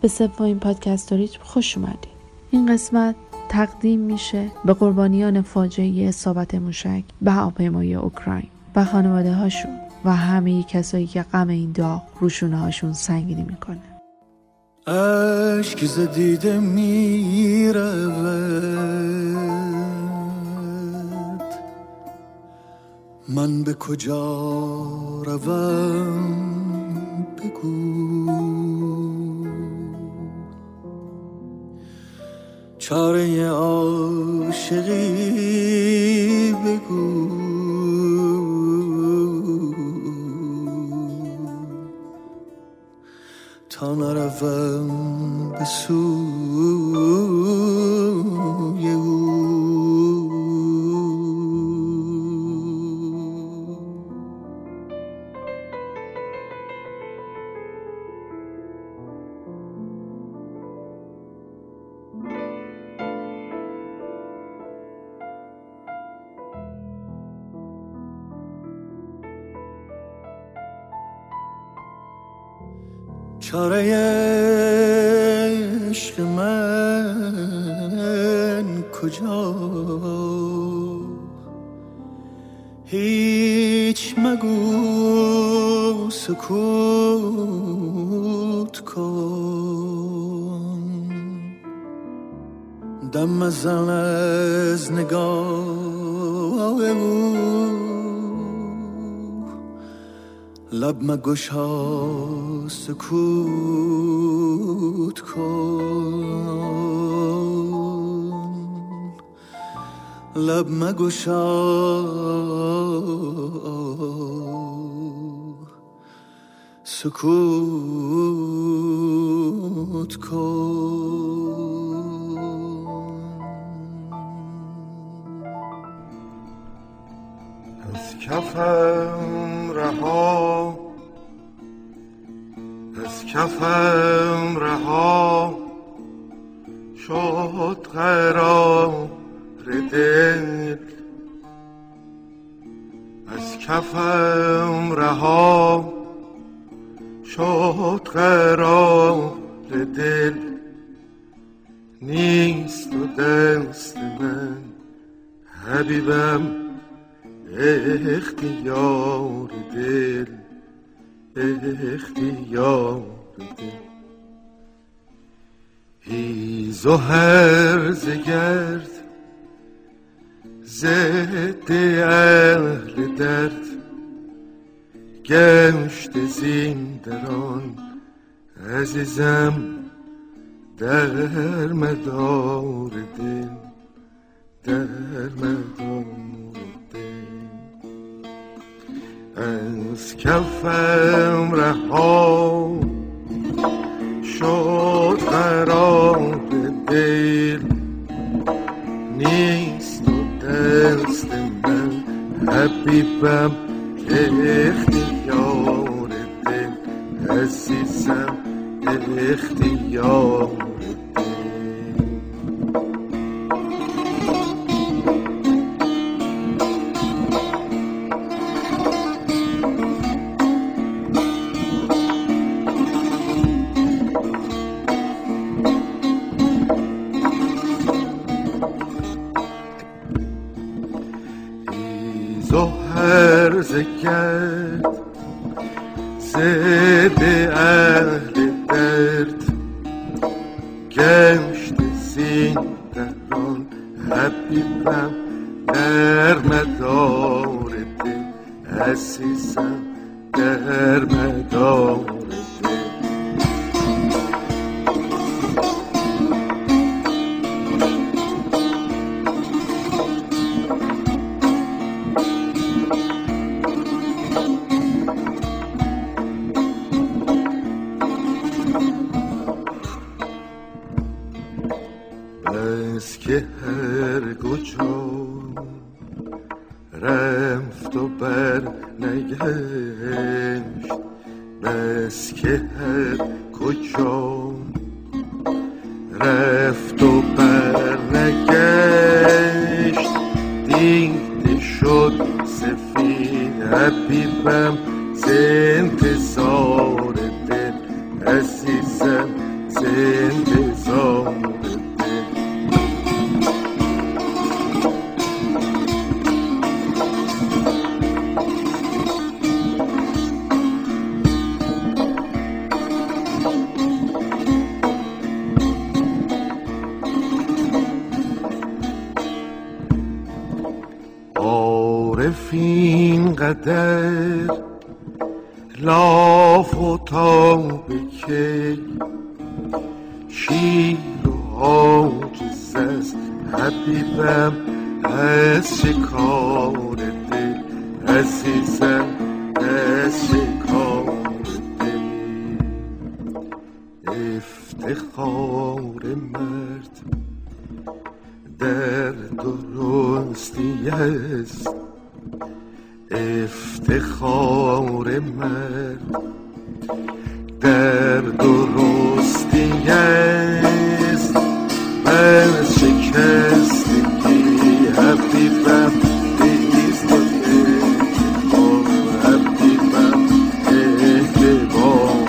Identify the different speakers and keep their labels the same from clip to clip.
Speaker 1: به سومین پادکست ستوری خوش اومدید. این قسمت تقدیم میشه به قربانیان فاجعه اصابت موشک به هواپیمای اوکراین و خانواده هاشون و همه کسایی که غم این داغ روشونه هاشون سنگینی میکنه.
Speaker 2: عشق زدیده میرود، من به کجا روم بگو، چاره عاشقی بگو، تا نروم به سوی او. چاره عشق من کجا، هیچ مگو سکوت کن، دم مزن از نگاه او، لب مگشا سکوت کن، لب مگشا سکوت کن.
Speaker 3: از کفم رها، از کفم رها شد قرار دل، از کفم رها شد قرار دل، نیست و دست من حبیبم اختیار دل، اختیار دل. هیز و هرز گرد ضد اهل درد، گشت زیندران عزیزم در مدار دل، در مدار دل. از کفم رها شد قرار دل، نیست و دست من حبیبم اختیار دل، عزیزم اختیار دل. هرز کرد ضد اهل درد، گشت زیندران حبیبم در مدار دل، عزیزم در مدار دل. بس که هر کجا رفت و بر نگشت، بس که هر کجا رفت و بر نگشت، دیده شد سفید حبیبم ز انتظار دل، عزیزم ز عارفین قدر لاف و تابه که شیر و عاجز از حبیبم از شکار دل عزیزم از شکار دل افتخار مرد در درستی است افتخار مرد در درستی است بر شکستگی حبیبم نیست و حبیبم اعتبار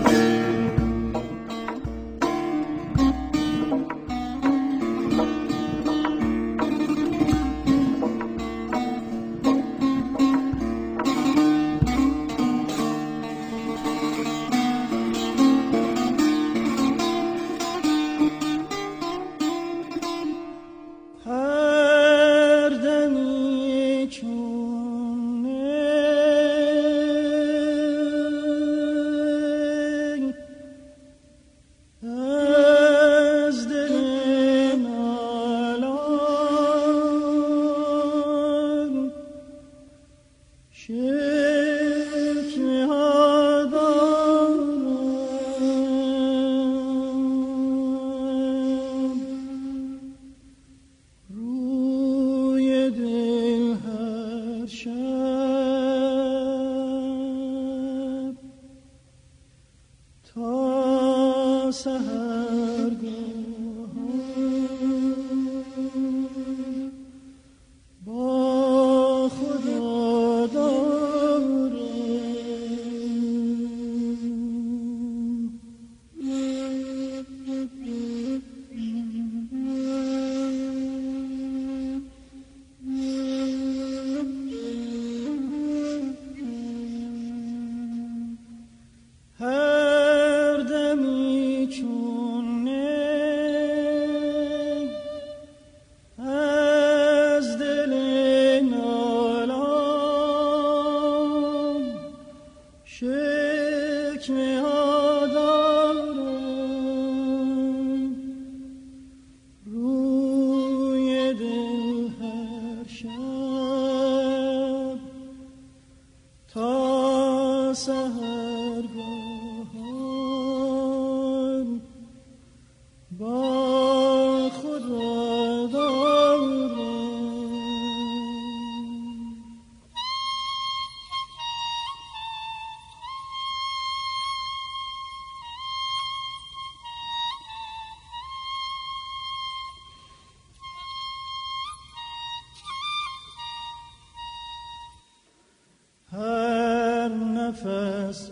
Speaker 4: نفس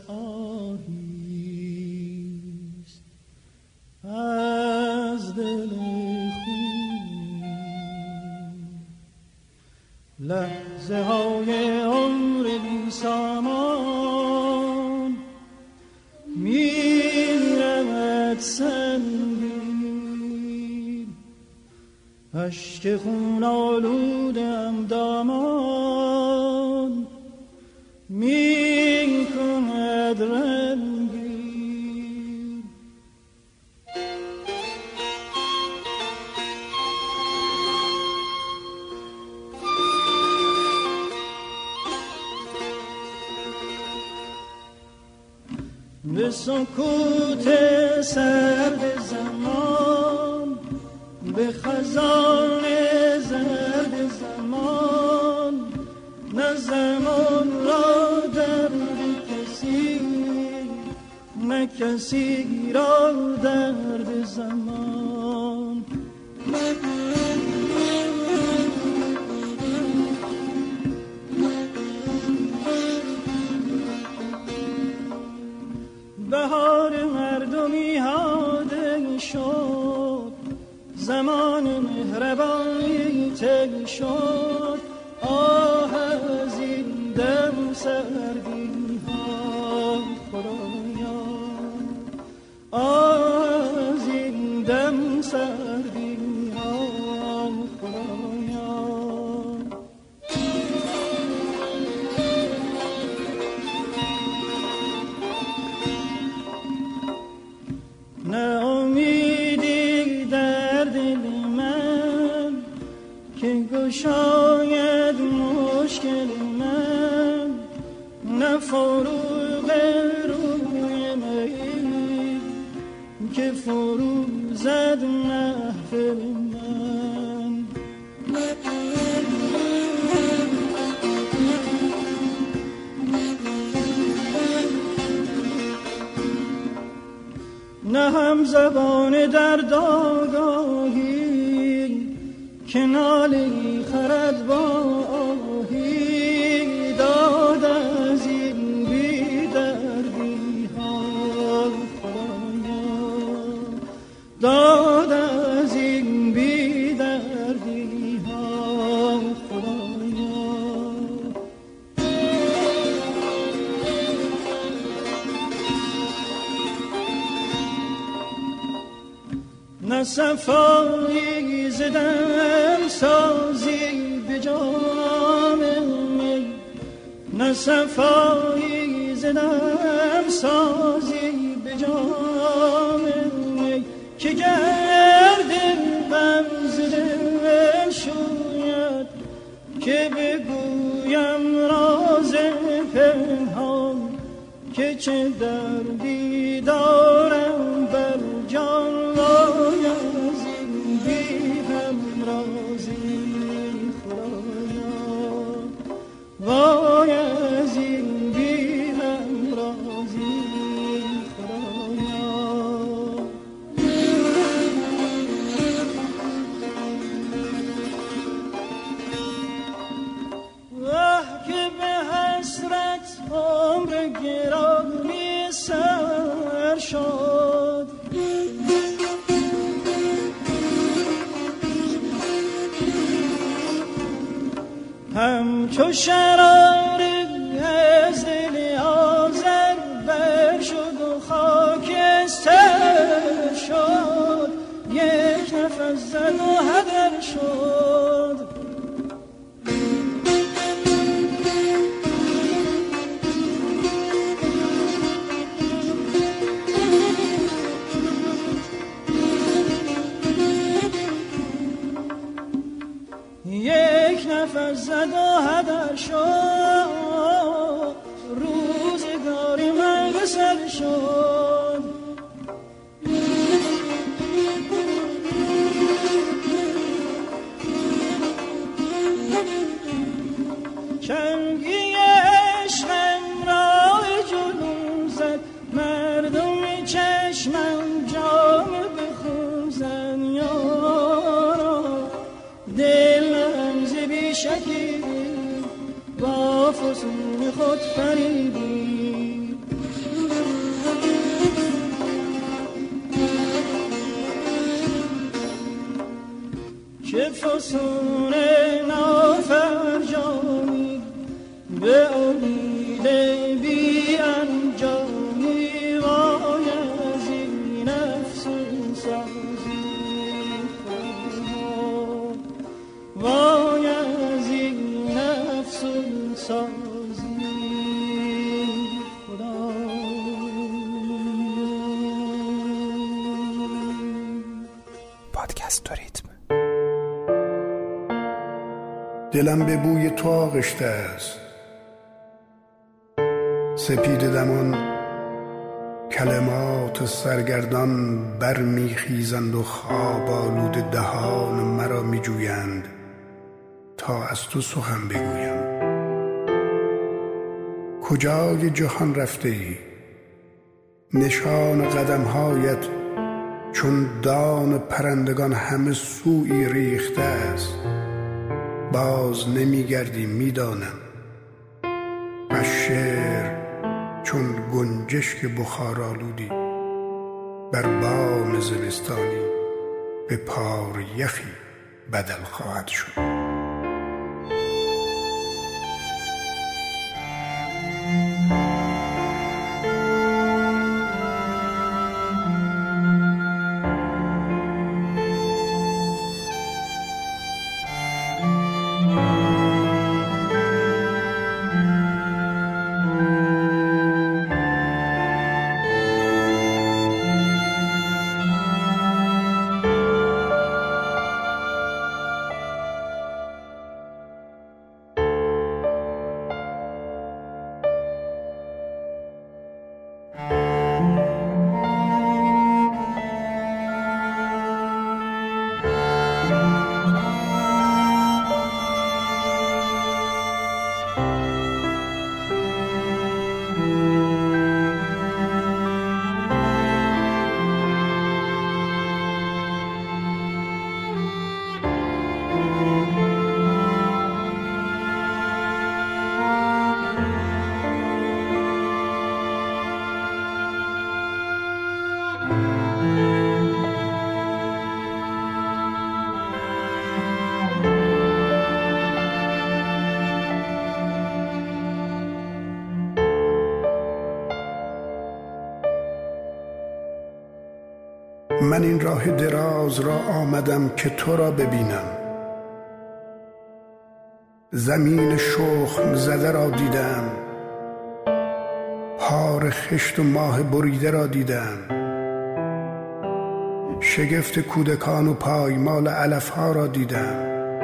Speaker 4: آهیست از دل خون، لحظه های عمر بی سامان میرود سنگین، اشک خون آلودم دامان می کند رنگین. به سکوت سرد زمان، به خزان زرد زمان، نه زمان را درد کسی، نه کسی را درد زمان. بهار مردمی هاده شد، زمان مهربانی طی شد. آه از این دم سردی ها خدایا، آه از این دم سردی ها خدایا. سوزد محفل من. نه هم زبان درد آگاهی که نالی خرد با آهی، داد از این بی دردی ها خدایا، داد از این بی دردی ها خدایا. نه صفایی زدم سازی به جام می، نه صفایی زدم سازی به جام می، که گرد غم ز دل شوید، که بگویم راز پنهان، که چه دردی دارم بر جان، وای از این بی همرازی خدایا، وای از این بی همرازی خدایا. وه که به حسرت عمر گرامی سر شد، همچو شرار از دل آذر بر شد و خاکستر شد، یک نفس زد و هدر شد. یک نفس زد و هدر شد، روزگاری من به سر شد. چنگی عشقم را جنون زد، مردم چشمم جام بخون زد. یارا دلم ز بی شکی با فسون خود فریبی، چه فسون نافرجامی به امید بی انجامی، وای از این افسون سازی خدا، وای از این افسون سازی خدا.
Speaker 5: پادکست ریتم.
Speaker 6: دلم به بوی تو آغشته است، سپید دمان کلمات سرگردان برمیخیزند و خواب آلود دهان مرا میجویند تا از تو سخن بگویم. کجای جهان رفته ای؟ نشان قدمهایت چون دان پرندگان همه سوی ریخته است، باز نمیگردی میدانم. و شعر چون گنجشک بخار آلودی بر بام زمستانی به پار یخی بدل خواهد شد. من این راه دراز را آمدم که تو را ببینم. زمین شخم زده را دیدم، حار خشت و ماه بریده را دیدم، شگفت کودکان و پایمال علفها را دیدم،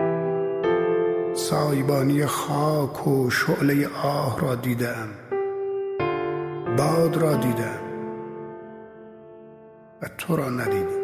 Speaker 6: سایبانی خاک و شعله آه را دیدم، باد را دیدم و تو را ندیدم.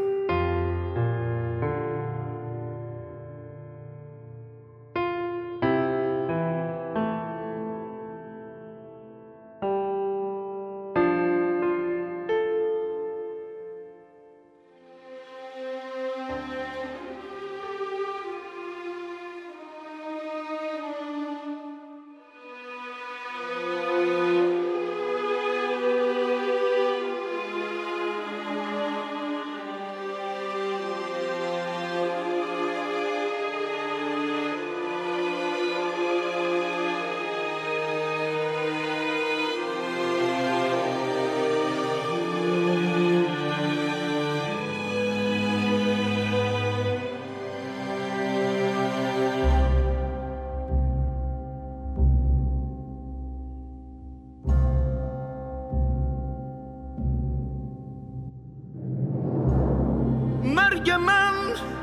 Speaker 2: مرگ من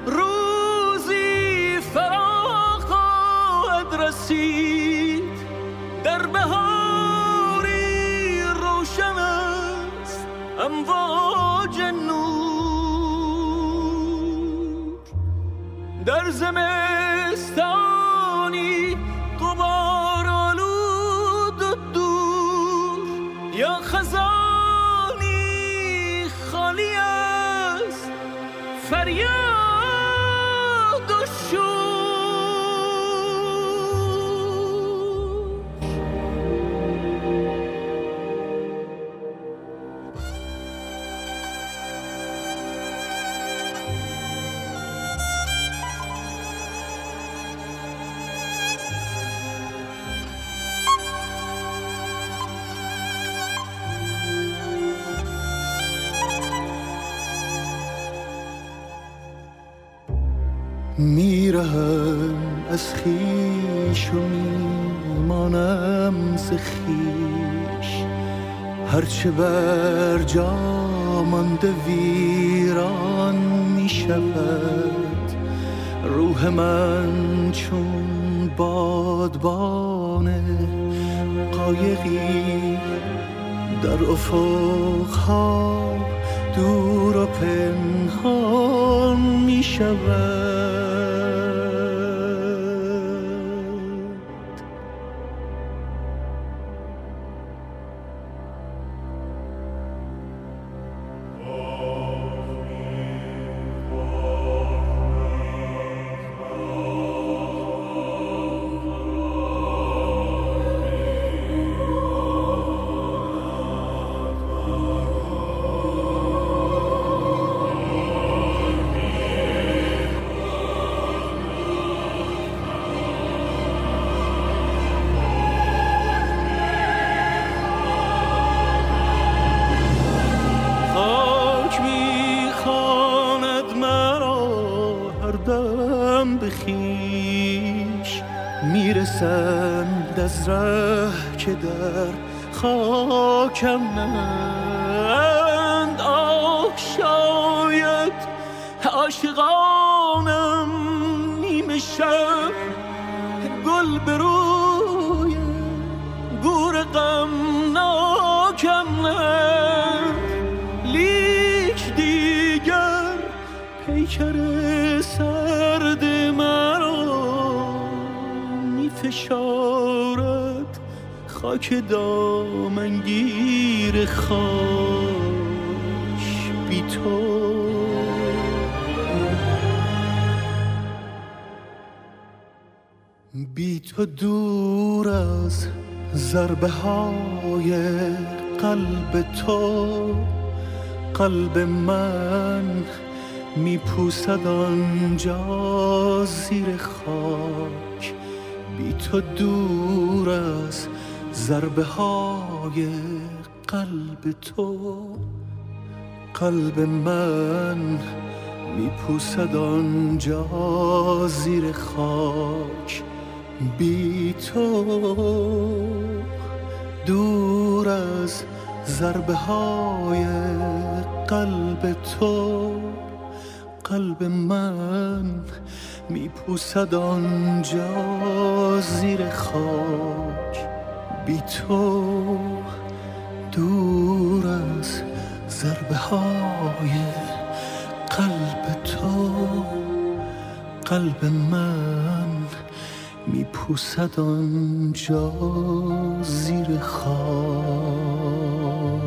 Speaker 2: روزی فرا خواهد رسید، در بهاری روشن است امواج نور، در زمستانی غبار آلود و دور، یا خزانی خالی است فریاد و شور. میرهم از خویش و میمانم ز خویش، هرچه بر جا مانده ویران میشود. روح من چون بادبان قایقی در افقها دور و پنهان میشود. میرسند از ره که در خاکم نند. آه شاید عاشقانم نیمه شب گل به روی گور غمناکم نند، لیک دیگر پیکر سرد مرا فشارد خاک دامنگیر خاک بی تو. بی تو دور از ضربه های قلب تو، قلب من میپوسد آنجا زیر خاک. بی تو دور از ضربه های قلب تو، قلب من میپوسد آنجا زیر خاک بی تو، دور از ضربه های قلب تو. قلب من میپوسد آنجا زیر خاک بی تو، دور از ضربه های قلب تو. قلب من میپوسد آنجا زیر خاک.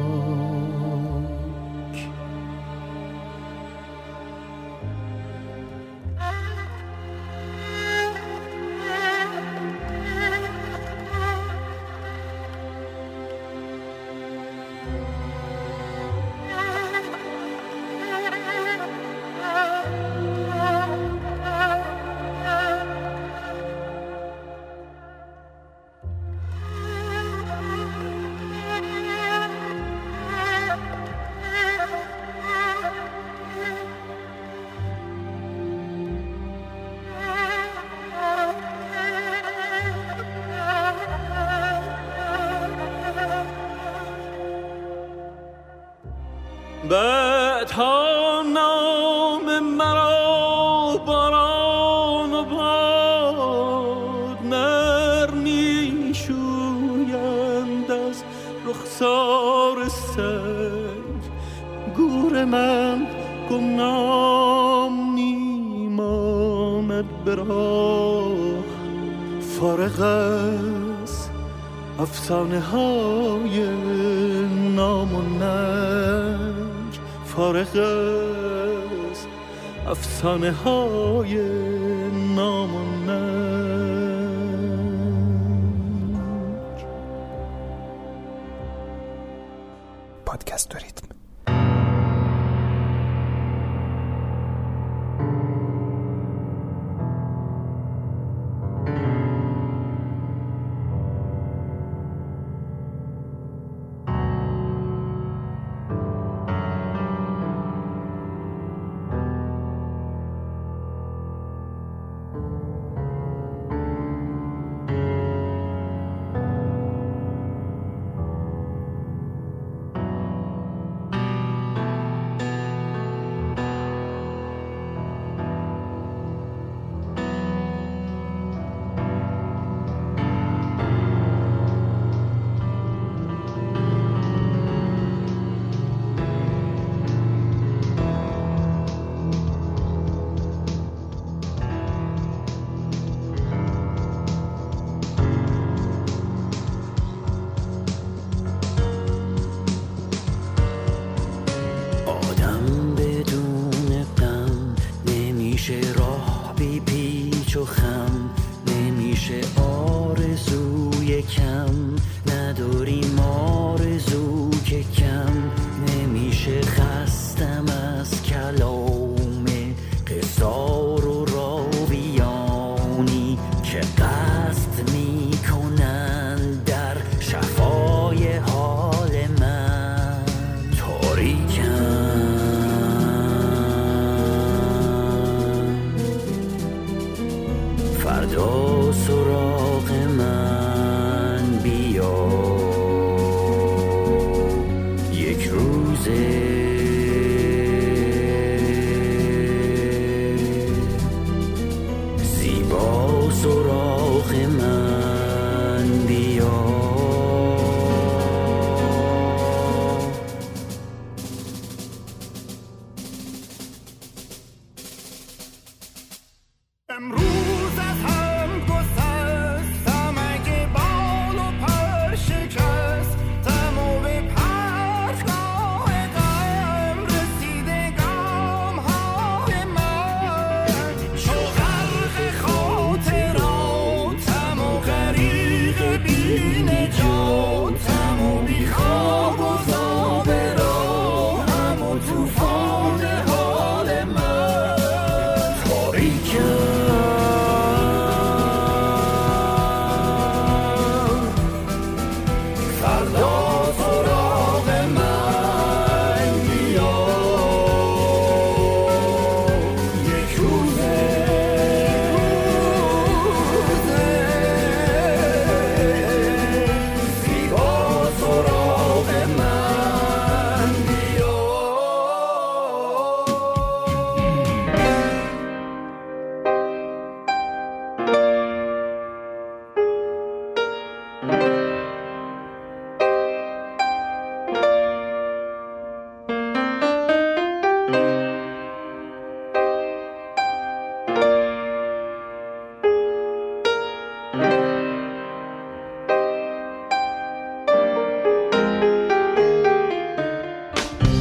Speaker 2: بعدها نام مرا باران و باد نرمی شویند از رخسار سنگ. گور من گمنام نیماند به راه، فارغ از افسانه های نام و ننگ، فارغ از افسانه های نام و ننگ.
Speaker 5: پادکست ریتم.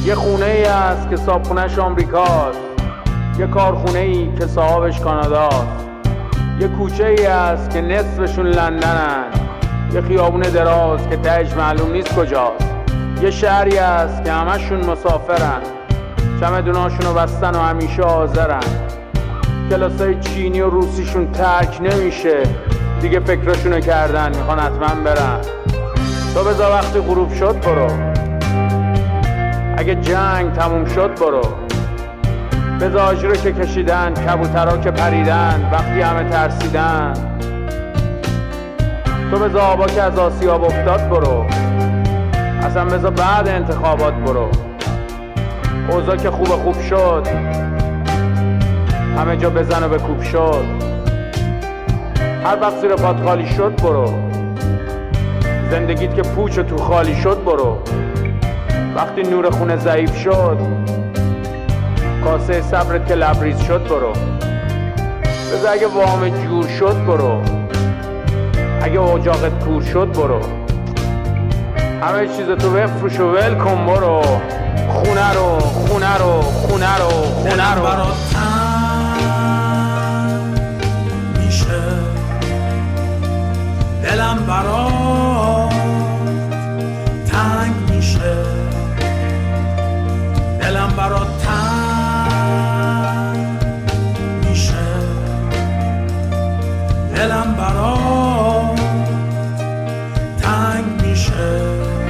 Speaker 7: یه خونه ای هست که صابخونه‌اش آمریکاست، یه کارخونه ای که صاحبش کاناداست، یه کوچه ای هست که نصفشون لندنن، یه خیابون دراز که تهش معلوم نیست کجاست، یه شهری هست که همشون مسافرن، چمدوناشونو بستن و همیشه حاضرن، کلاسای چینی و روسیشون ترک نمیشه، دیگه فکرشونو کردن میخوان حتما برن. تو بذار وقتی غروب شد برو، اگه جنگ تموم شد برو، بذار آجرو که کشیدن، کبوترها که پریدن وقتی همه ترسیدن، تو بذار آبا که از آسیاب افتاد برو، اصلا بذار بعد انتخابات برو، اوضاع که خوب شد همه جا بزن و بکوب شد، هر وقت زیر پات خالی شد برو، زندگیت که پوچ و تو خالی شد برو، وقتی نور خونه ضعیف شد، کاسه صبرت که لبریز شد برو، بذار اگه وام جور شد برو، اگه اجاقت کور شد برو، همه چیز تو بفروش و ول کن برو، خونه رو خونه رو خونه رو خونه رو
Speaker 8: برات تنگ میشه، دلم برات تنگ میشه، دلم برات تنگ میشه، دلم برات تنگ میشه.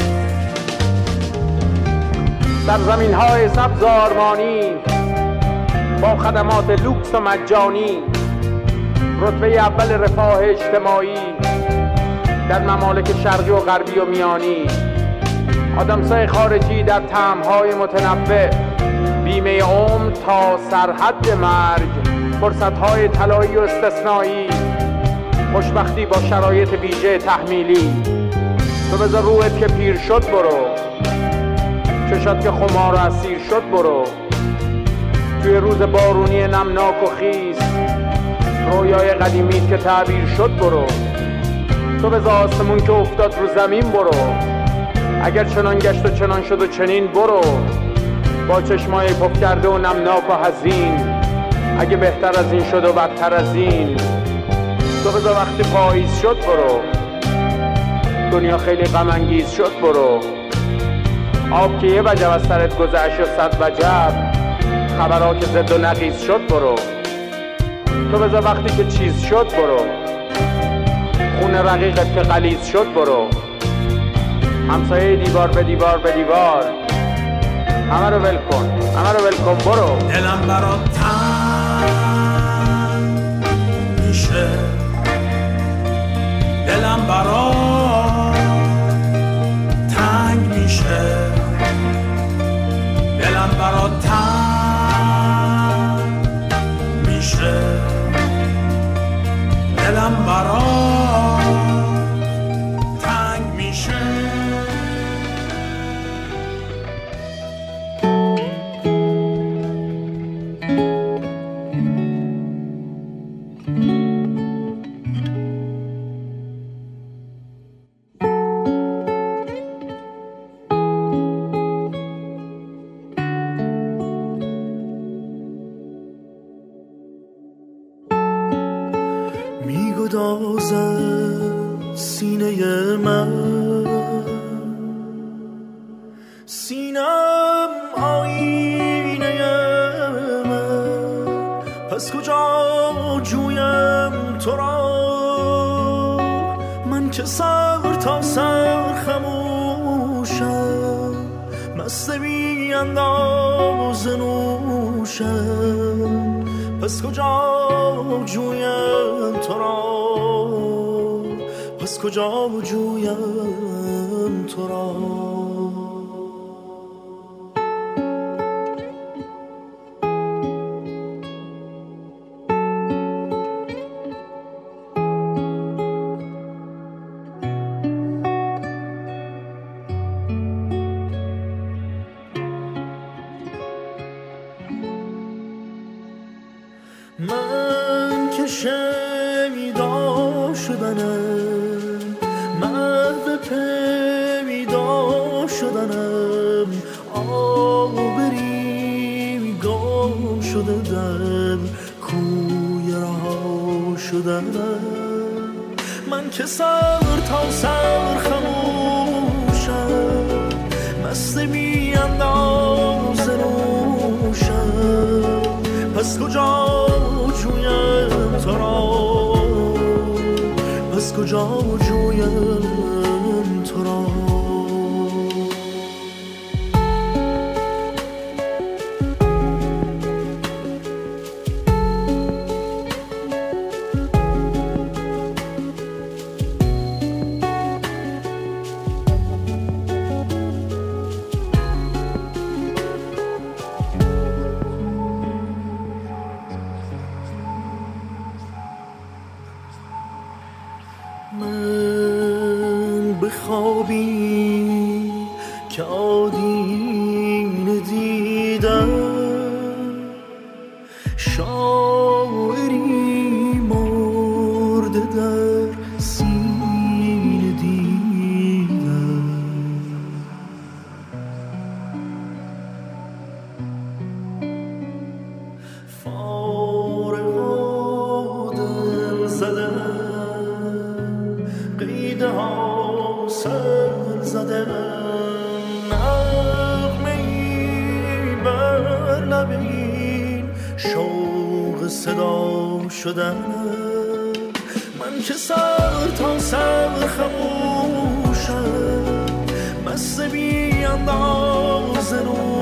Speaker 7: سرزمین های سبز آرمانی با خدمات لوکس و مجانی، رتبه اول رفاه اجتماعی در ممالک شرقی و غربی و میانی، آدمسای خارجی در طعم‌های متنوع، بیمه عمر تا سرحد مرگ، فرصت‌های طلایی و استثنایی، خوشبختی با شرایط ویژه تحمیلی. تو بذار روحت که پیر شد برو، چشات که خمار و اسیر شد برو، توی روز بارونی نمناک و خیس، رویای قدیمیت که تعبیر شد برو، تو بذار آسمون که افتاد رو زمین برو، اگر چنان گشت و چنان شد و چنین برو، با چشمای پف کرده و نمناک و حزین، اگه بهتر از این شد و بدتر از این، تو بذار وقتی پاییز شد برو، دنیا خیلی غم انگیز شد برو، آب که یه وجب از سرت گذشت و صد وجب، خبرها که زد و نقیز شد برو، تو بذار وقتی که چیز شد برو، خون رقیقت که غلیظ شد برو، همسایه دیوار به دیوار به دیوار، همه رو ول کن همه رو ول کن برو.
Speaker 8: دلم برات تنگ میشه، دلم برات تنگ میشه، دلم برات تنگ میشه، دلم برات تنگ میشه.
Speaker 2: میگدازد سینه من، سینم آینه من، پس کجا جویم تو را، من که سر تا سر خموشم، مست بی انداز نوشم، پس کجا جویم تو را، پس کجا جویم تو را. من که شنیدا شدنم، محو پیدا شدنم، شده دل کوی رها شده من که سر تا سر خموشم مست بی انداز روشم پس کجا جویم تو را پس کجا جویم تو را من بخوابی که آدینه دیدم شاعری مرده در سینه دیدم فارغ و دل زدم قیده ها سر زده نغمه‌ای بر لبین شوق صدا شدن من که سر تا سر خموشم مست بی انداز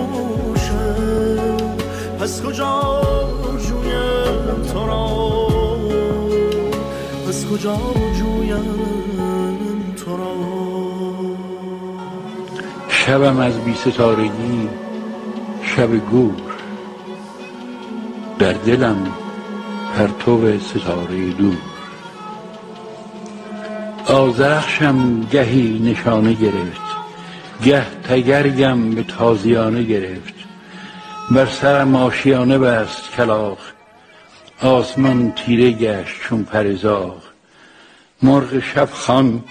Speaker 2: روشم پس کجا جویم تو را پس کجا جویم تو را
Speaker 9: شبم از بی ستارگی شب گور در دلم پرتو ستاره دور آذرخشم گهی نشانه گرفت گه تگرگم به تازیانه گرفت بر سرم آشیانه بست کلاغ آسمان تیره گشت چون پرزاغ مرغ شب خوان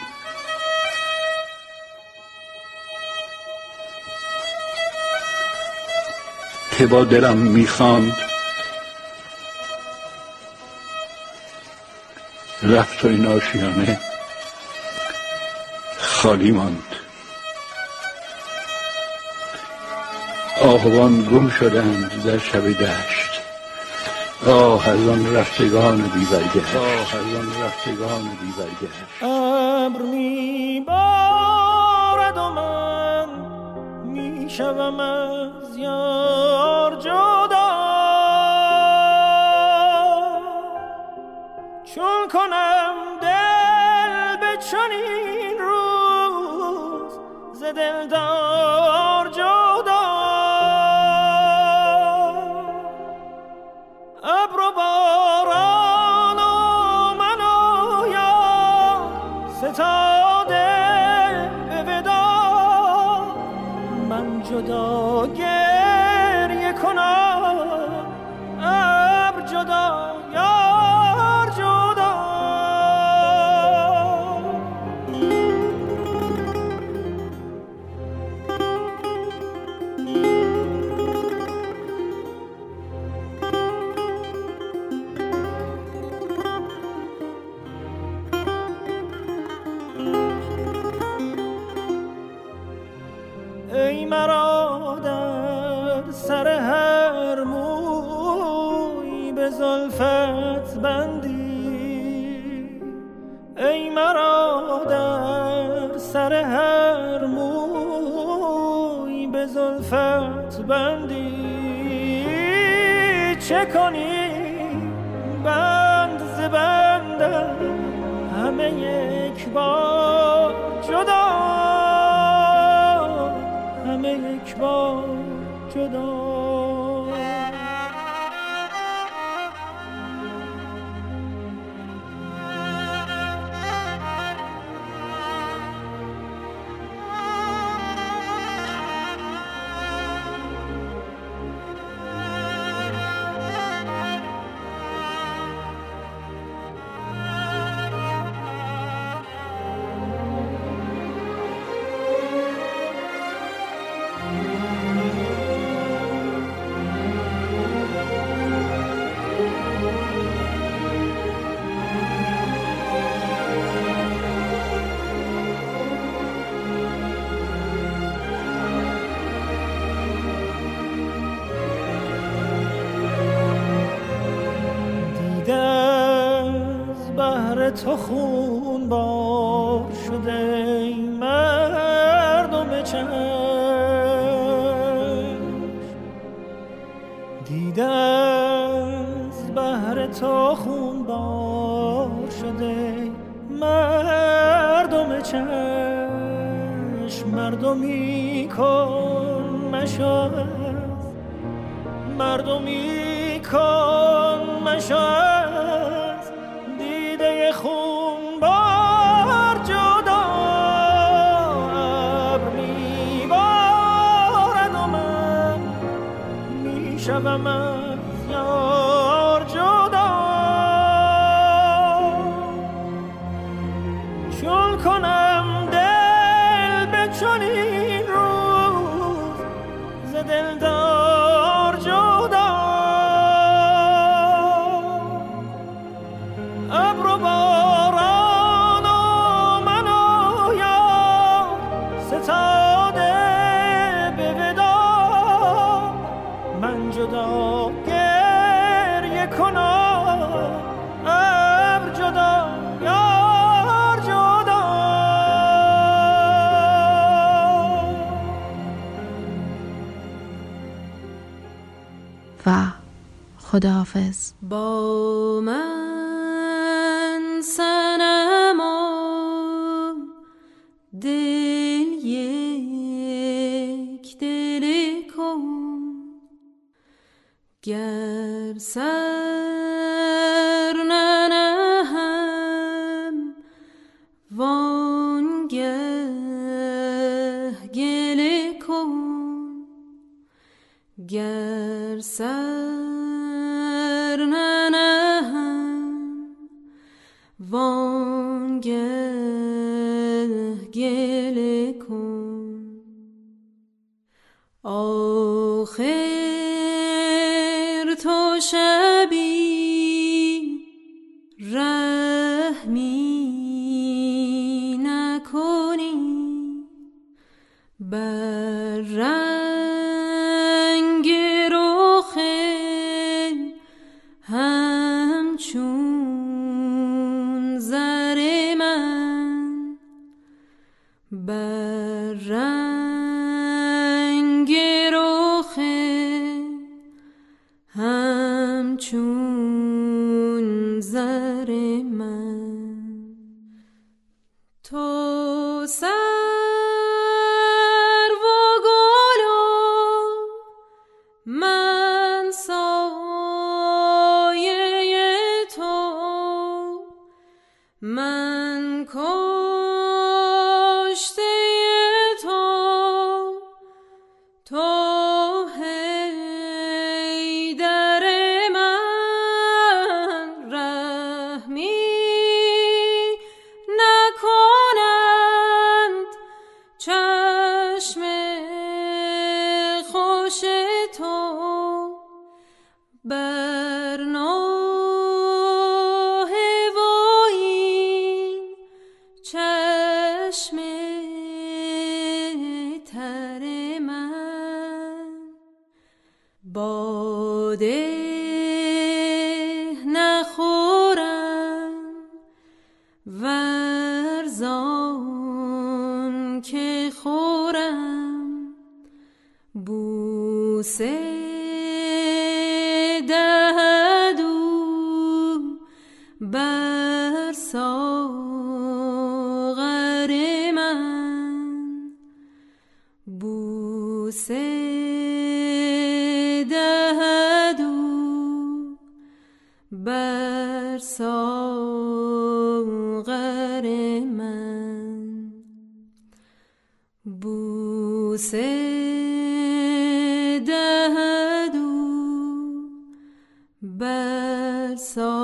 Speaker 9: که با دلم میخواند رفت و این آشیانه خالی ماند آهوان گم شدند در شب دشت آه از آن رفتگان بی برگشت آه از آن رفتگان بی برگشت
Speaker 4: ابر میبارد و من میشوم از یار جدا چون کنم دل به چنین روز ز دلدار جدا ابر و باران و من و یار ستاده به ودا من جدا گریه کنم ابر جدا یار جدا ای مرا در سر هر موی به زلفت بندی ای مرا در سر هر موی به زلفت بندی چه کنی بند ز بندم همه یک بار جدا همه یک بار جدا بهر تو خون بار شده مردم چشم، دیده از بهر تو خون بار شده مردم چشم. مردمی کن مشاهد، مردمی کن مشاهد، دیده خون بار جدا ابر میبارد و من میشوم از یار جدا. چون کنم دل به چنین روز ز دلدار جدا، ابر و باران و من و یار ستاده به وداع، من جدا گریه کنم ابر جدا یار جدا.
Speaker 1: و خداحافظ.
Speaker 10: با من صنما دل یک دل کن، گر سر ننهم وانگه گله کن، گر سر ننهم وانگه گله کن. آخر تو شبی رحمی نکنی بر رنگ رخ همچون زر من، بر رنگ رخ همچون زر من. تو سرو و گل و من سایه تو، من کشته تو، تو حیدر من. رحمی نکنند چشم خوش تو بر نوح و این چشم تر من. باده نخورم ورزان که خورم، بوسه دهد او بر ساغر من، بوسه دهد او بر ساغر من، بوسه دهد او بر ساغر